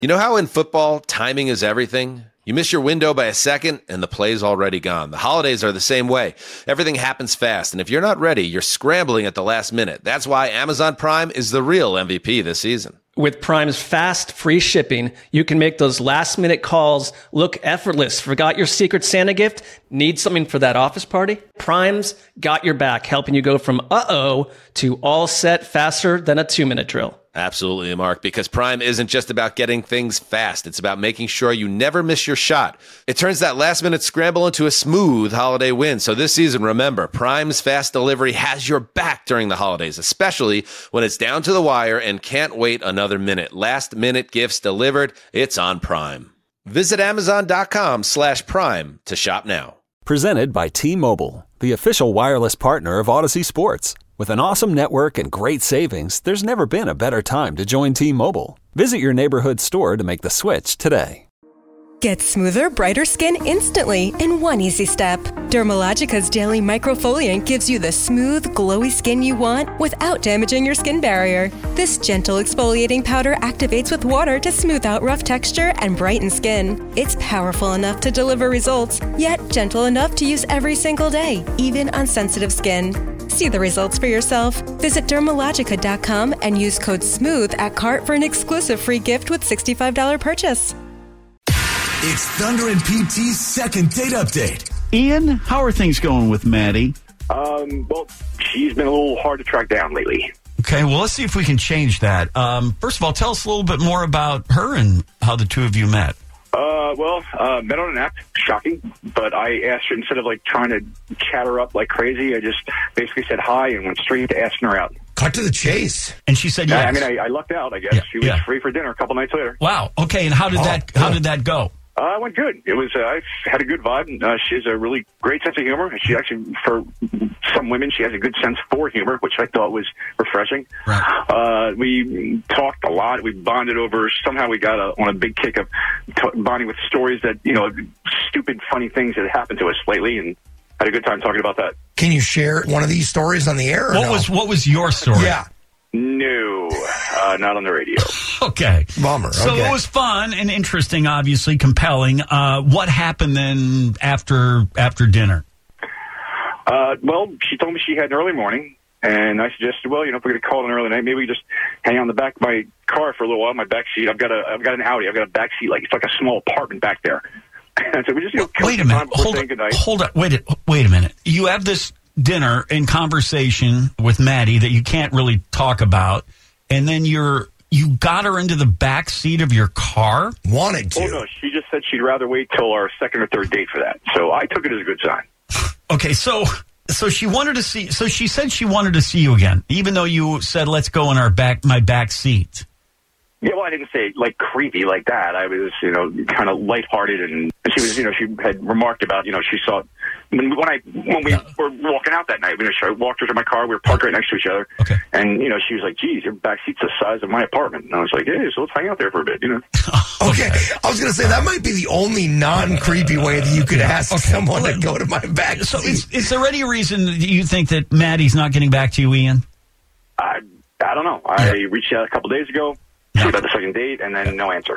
You know how in football, timing is everything? You miss your window by a second, and the play's already gone. The holidays are the same way. Everything happens fast, and if you're not ready, you're scrambling at the last minute. That's why Amazon Prime is the real MVP this season. With Prime's fast, free shipping, you can make those last-minute calls look effortless. Forgot your Secret Santa gift? Need something for that office party? Prime's got your back, helping you go from uh-oh to all set faster than a 2-minute drill. Absolutely, Mark, because Prime isn't just about getting things fast. It's about making sure you never miss your shot. It turns that last-minute scramble into a smooth holiday win. So this season, remember, Prime's fast delivery has your back during the holidays, especially when it's down to the wire and can't wait another minute. Last-minute gifts delivered, it's on Prime. Visit Amazon.com/Prime to shop now. Presented by T-Mobile, the official wireless partner of Odyssey Sports. With an awesome network and great savings, there's never been a better time to join T-Mobile. Visit your neighborhood store to make the switch today. Get smoother, brighter skin instantly in one easy step. Dermalogica's daily microfoliant gives you the smooth, glowy skin you want without damaging your skin barrier. This gentle exfoliating powder activates with water to smooth out rough texture and brighten skin. It's powerful enough to deliver results, yet gentle enough to use every single day, even on sensitive skin. See the results for yourself. Visit Dermalogica.com and use code SMOOTH at cart for an exclusive free gift with $65 purchase. It's Thunder and PT's second date update. Ian, how are things going with Maddie? Well, she's been a little hard to track down lately. Okay, well, let's see if we can change that. First of all, tell us a little bit more about her and how the two of you met. Met on an app. Shocking. But I asked her, instead of trying to chat her up like crazy, I just basically said hi and went straight to asking her out. Cut to the chase. And she said yes. I lucked out, I guess. Yeah, she was free for dinner a couple nights later. Wow. Okay, and how did that go? It went good. It was. I had a good vibe. She has a really great sense of humor. She actually, for some women, she has a good sense for humor, which I thought was refreshing. Right. We talked a lot. We bonded over. Somehow we got on a big kick of bonding with stories that stupid, funny things that happened to us lately, and had a good time talking about that. Can you share one of these stories on the air? What was your story? Yeah. No, not on the radio. Okay. Bummer. So okay. It was fun and interesting, obviously compelling. What happened then after dinner? Well, she told me she had an early morning, and I suggested, well, if we're going to call it an early night, maybe we just hang out in the back of my car for a little while. My back seat. I've got an Audi. I've got a back seat it's like a small apartment back there. And so we just wait a minute. Hold up. Wait a minute. You have this dinner and conversation with Maddie that you can't really talk about, and then you got her into the back seat of your car? Wanted to. Oh, no, she just said she'd rather wait till our second or third date for that. So I took it as a good sign. Okay, so she wanted to see. So she said she wanted to see you again, even though you said let's go in my back seat. Yeah, well, I didn't say creepy like that. I was, kind of lighthearted, and she was, she had remarked about, she saw when we were walking out that night. I walked her to my car. We were parked right next to each other. Okay. And she was like, "Geez, your back seat's the size of my apartment." And I was like, "Yeah, so let's hang out there for a bit." Okay. I was going to say that might be the only non-creepy way that you could ask someone to go to my back seat. So is there any reason you think that Maddie's not getting back to you, Ian? I don't know. I reached out a couple days ago. About the second date, and then no answer.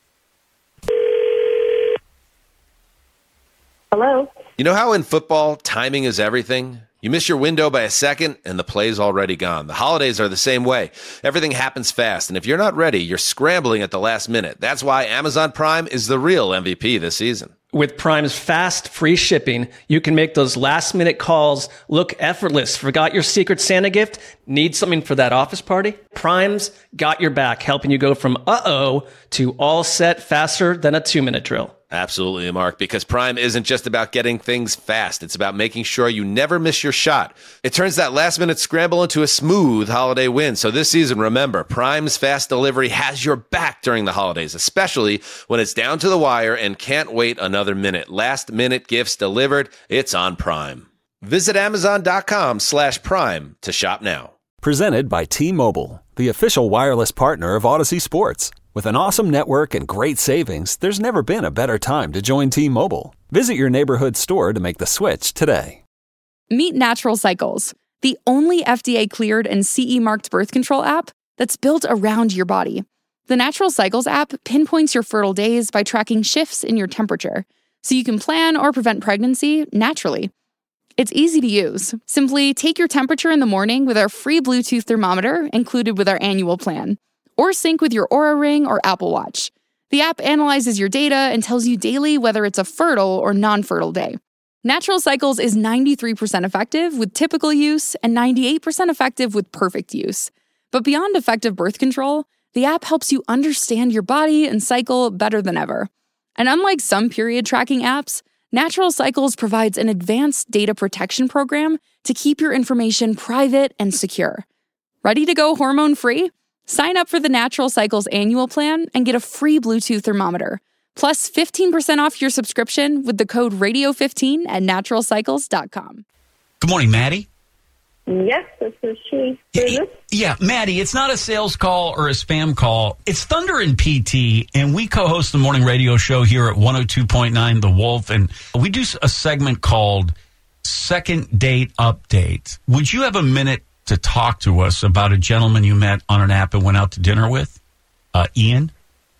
Hello? You know how in football, timing is everything? You miss your window by a second, and the play's already gone. The holidays are the same way. Everything happens fast, and if you're not ready, you're scrambling at the last minute. That's why Amazon Prime is the real MVP this season. With Prime's fast, free shipping, you can make those last-minute calls look effortless. Forgot your Secret Santa gift? Need something for that office party? Prime's got your back, helping you go from uh-oh to all set faster than a 2-minute drill. Absolutely, Mark, because Prime isn't just about getting things fast. It's about making sure you never miss your shot. It turns that last-minute scramble into a smooth holiday win. So this season, remember, Prime's fast delivery has your back during the holidays, especially when it's down to the wire and can't wait another minute. Last-minute gifts delivered, it's on Prime. Visit Amazon.com/Prime to shop now. Presented by T-Mobile, the official wireless partner of Odyssey Sports. With an awesome network and great savings, there's never been a better time to join T-Mobile. Visit your neighborhood store to make the switch today. Meet Natural Cycles, the only FDA-cleared and CE-marked birth control app that's built around your body. The Natural Cycles app pinpoints your fertile days by tracking shifts in your temperature, so you can plan or prevent pregnancy naturally. It's easy to use. Simply take your temperature in the morning with our free Bluetooth thermometer included with our annual plan, or sync with your Oura Ring or Apple Watch. The app analyzes your data and tells you daily whether it's a fertile or non-fertile day. Natural Cycles is 93% effective with typical use and 98% effective with perfect use. But beyond effective birth control, the app helps you understand your body and cycle better than ever. And unlike some period tracking apps, Natural Cycles provides an advanced data protection program to keep your information private and secure. Ready to go hormone-free? Sign up for the Natural Cycles annual plan and get a free Bluetooth thermometer, plus 15% off your subscription with the code radio15 at naturalcycles.com. Good morning, Maddie. Yes, this is she. Who is this? Yeah, Maddie, it's not a sales call or a spam call. It's Thunder and PT, and we co-host the morning radio show here at 102.9 The Wolf, and we do a segment called Second Date Update. Would you have a minute to talk to us about a gentleman you met on an app and went out to dinner with? Ian?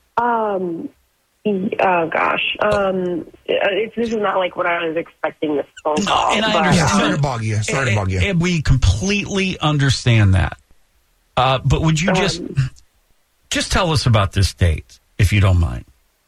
Oh, gosh. This is not like what I was expecting this phone call. And I understand. Yeah, sorry to bug you. And we completely understand that. But would you just tell us about this date, if you don't mind?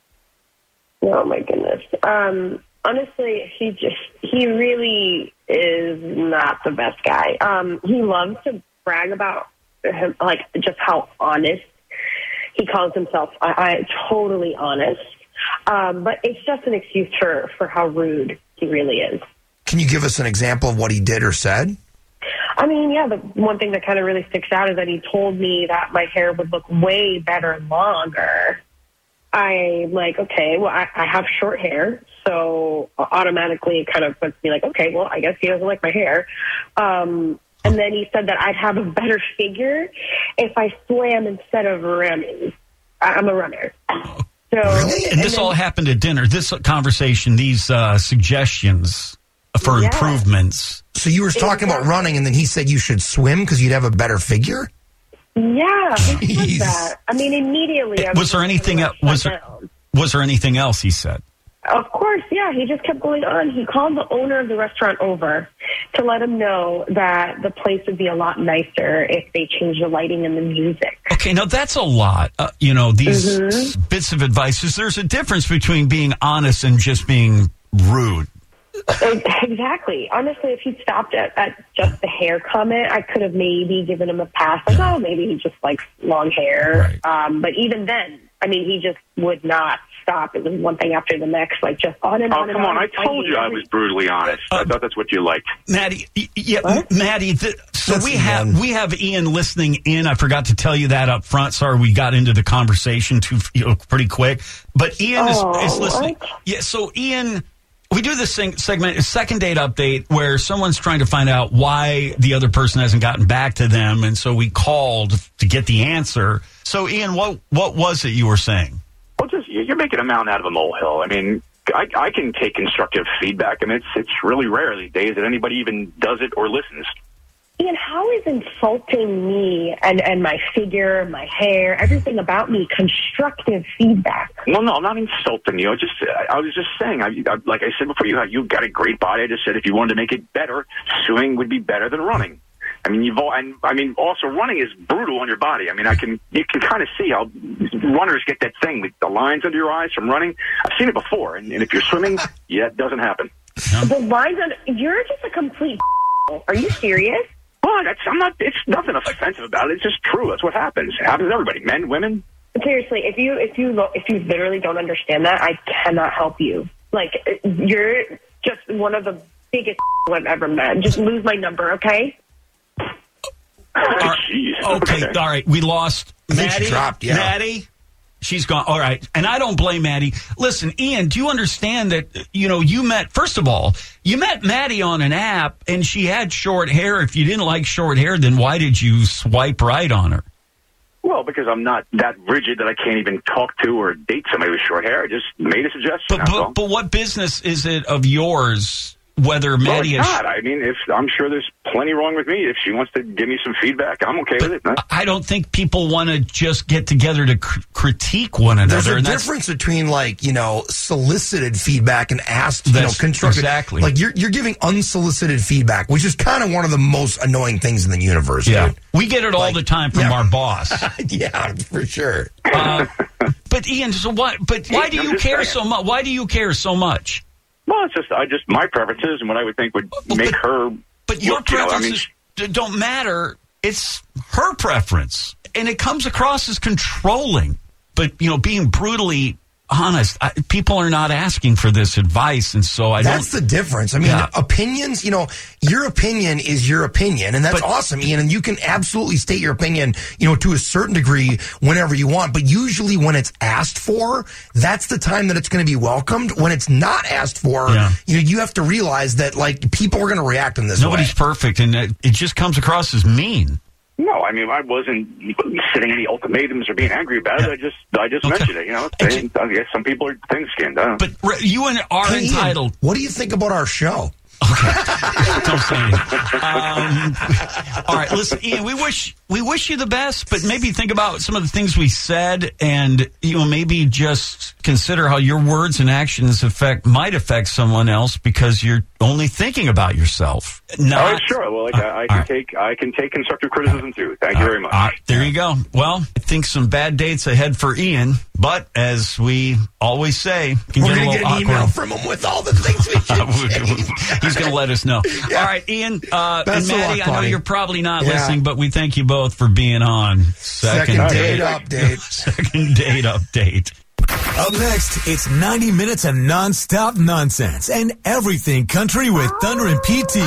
Oh, my goodness. Honestly, he really is not the best guy. He loves to brag about him, like, just how honest he calls himself. I totally honest. But it's just an excuse for how rude he really is. Can you give us an example of what he did or said? I mean, yeah, the one thing that kind of really sticks out is that he told me that my hair would look way better longer. I'm like, okay, well, I have short hair, so automatically it kind of puts me like, okay, well, I guess he doesn't like my hair. And then he said that I'd have a better figure if I swam instead of running. I'm a runner. So, and this all happened at dinner. This conversation, these suggestions for improvements. So you were talking about running, and then he said you should swim because you'd have a better figure? Yeah, he said that. I mean, immediately. Was there anything else? Was there anything else he said? Of course, yeah. He just kept going on. He called the owner of the restaurant over to let him know that the place would be a lot nicer if they changed the lighting and the music. Okay, now that's a lot. These bits of advice. There's a difference between being honest and just being rude. Exactly. Honestly, if he'd stopped at just the hair comment, I could have maybe given him a pass. Like, oh, maybe he just likes long hair. Right. But even then, I mean, he just would not stop. It was one thing after the next, like just on and on and on. Oh, come on. I told you I was brutally honest. I thought that's what you liked. Maddie, Maddie, we have Ian listening in. I forgot to tell you that up front. Sorry, we got into the conversation pretty quick. But Ian is listening. What? Yeah, so Ian, we do this segment, a second date update, where someone's trying to find out why the other person hasn't gotten back to them, and so we called to get the answer. So, Ian, what was it you were saying? Well, just you're making a mountain out of a molehill. I mean, I can take constructive feedback, and it's really rare these days that anybody even does it or listens. Ian, how is insulting me and my figure, my hair, everything about me constructive feedback? Well, no, I'm not insulting you. I was just saying, like I said before, you've got a great body. I just said if you wanted to make it better, swimming would be better than running. I mean, also running is brutal on your body. I mean, you can kind of see how runners get that thing with the lines under your eyes from running. I've seen it before, and if you're swimming, it doesn't happen. The lines you're just a complete. Are you serious? Well, it's nothing offensive about it. It's just true. That's what happens. It happens to everybody, men, women. Seriously, if you literally don't understand that, I cannot help you. Like, you're just one of the biggest I've ever met. Just lose my number, okay? Okay, all right. We lost Maddie. She dropped, yeah. Maddie, she's gone. All right. And I don't blame Maddie. Listen, Ian, do you understand that, you met Maddie on an app and she had short hair. If you didn't like short hair, then why did you swipe right on her? Well, because I'm not that rigid that I can't even talk to or date somebody with short hair. I just made a suggestion. But what business is it of yours whether Maddie is not. I mean, I'm sure there's plenty wrong with me. If she wants to give me some feedback, I'm okay with it. No? I don't think people want to just get together to critique one another. There's a difference between solicited feedback and asked, constructive. Exactly. Like you're giving unsolicited feedback, which is kind of one of the most annoying things in the universe. Yeah, dude. We get it all the time from our boss. Yeah, for sure. But Ian, so what? But why do you care so much? Why do you care so much? Well, it's just my preferences and what I would think would make her. But your preferences don't matter. It's her preference, and it comes across as controlling. But being brutally honest, people are not asking for this advice, and so That's the difference. I mean, opinions. Your opinion is your opinion, and that's awesome, Ian. And you can absolutely state your opinion, to a certain degree whenever you want. But usually, when it's asked for, that's the time that it's going to be welcomed. When it's not asked for, you have to realize that people are going to react in this way. Nobody's perfect, and it just comes across as mean. No, I mean, I wasn't setting any ultimatums or being angry about it. I just mentioned it, I guess some people are thin-skinned. But you are entitled. Ian, what do you think about our show? Okay. Don't say anything. All right, listen, Ian, we wish you the best, but maybe think about some of the things we said and, maybe just consider how your words and actions might affect someone else because you're only thinking about yourself. Sure. Well, I can take constructive criticism too. Thank you very much. There you go. Well, I think some bad dates ahead for Ian, but as we always say, we're going to get an email from him with all the things we should He's going to let us know. Yeah. All right, Ian and Maddie, I know you're probably not listening, but we thank you both for being on. Second date update. Second date update. Up next, it's 90 minutes of nonstop nonsense and everything country with Thunder and PT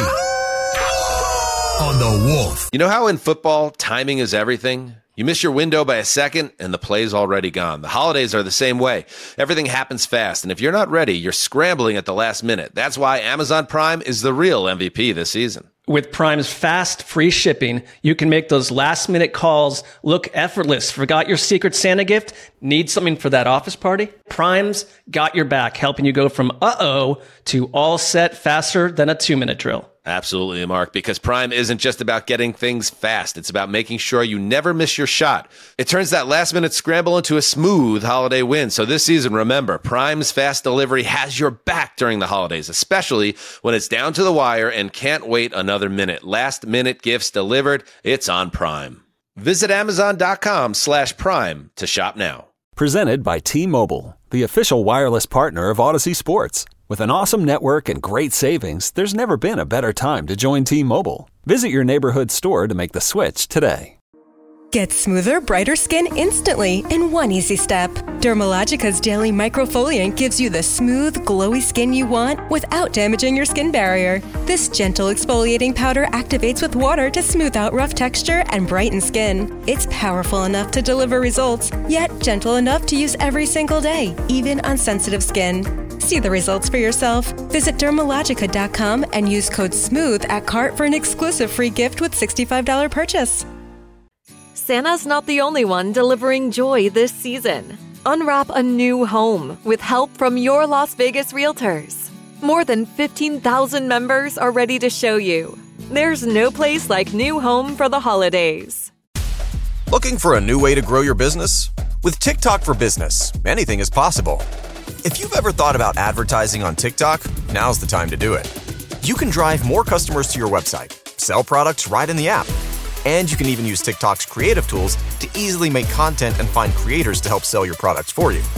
on The Wolf. You know how in football, timing is everything? You miss your window by a second, and the play's already gone. The holidays are the same way. Everything happens fast, and if you're not ready, you're scrambling at the last minute. That's why Amazon Prime is the real MVP this season. With Prime's fast, free shipping, you can make those last-minute calls look effortless. Forgot your Secret Santa gift? Need something for that office party? Prime's got your back, helping you go from uh-oh to all set faster than a 2-minute drill. Absolutely, Mark, because Prime isn't just about getting things fast. It's about making sure you never miss your shot. It turns that last-minute scramble into a smooth holiday win. So this season, remember, Prime's fast delivery has your back during the holidays, especially when it's down to the wire and can't wait another minute. Last-minute gifts delivered, it's on Prime. Visit Amazon.com/Prime to shop now. Presented by T-Mobile, the official wireless partner of Odyssey Sports. With an awesome network and great savings, there's never been a better time to join T-Mobile. Visit your neighborhood store to make the switch today. Get smoother, brighter skin instantly in one easy step. Dermalogica's Daily Microfoliant gives you the smooth, glowy skin you want without damaging your skin barrier. This gentle exfoliating powder activates with water to smooth out rough texture and brighten skin. It's powerful enough to deliver results, yet gentle enough to use every single day, even on sensitive skin. See the results for yourself. Visit Dermalogica.com and use code SMOOTH at cart for an exclusive free gift with $65 purchase. Santa's not the only one delivering joy this season. Unwrap a new home with help from your Las Vegas realtors. More than 15,000 members are ready to show you. There's no place like new home for the holidays. Looking for a new way to grow your business? With TikTok for Business, anything is possible. If you've ever thought about advertising on TikTok, now's the time to do it. You can drive more customers to your website, sell products right in the app, and you can even use TikTok's creative tools to easily make content and find creators to help sell your products for you.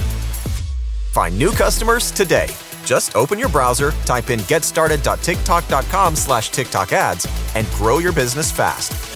Find new customers today. Just open your browser, type in getstarted.tiktok.com/TikTok ads, and grow your business fast.